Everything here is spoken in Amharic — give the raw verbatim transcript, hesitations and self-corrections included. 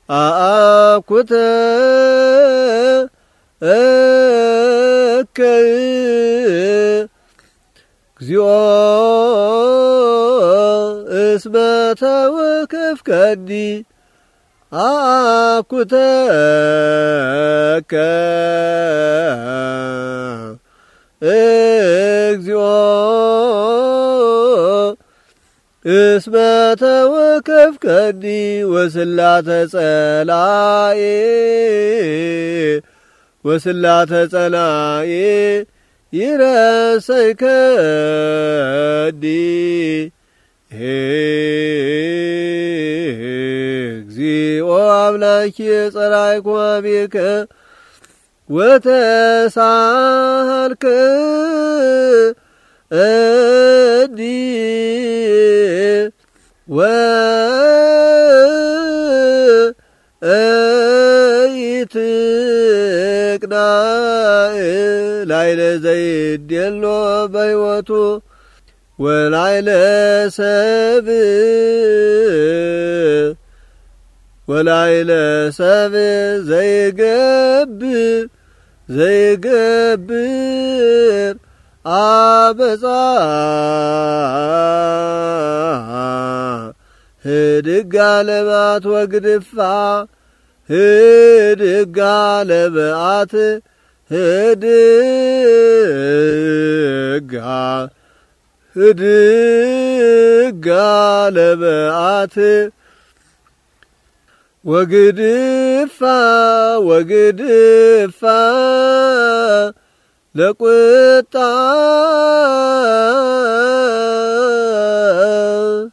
አአኩተ እከ እግዚኦ እስመ ተወከፍከኒ አአኩተ እከ እግዚኦ እስመ ተወከፍከኒ ወስላተ ጸላኤ ወስላተ ጸላኤ ይረሰይከኒ እግዚኦ አምላኪየ ጸራይኩ አቤከ ወተሳሃልከ እኒ ወኢትቅናዕ ላዕለ ዘይዴሎ በሕይወቱ ወላዕለ ሰብእ ወላዕለ ሰብእ ዘይገብር ዘይገብር አበጻ ህድጋ ለመዓት ወግድፋ ህድጋ ለመዓት ህድጋ ህድጋ ለመዓት ወግድፋ ወግድፋ ለቁጣ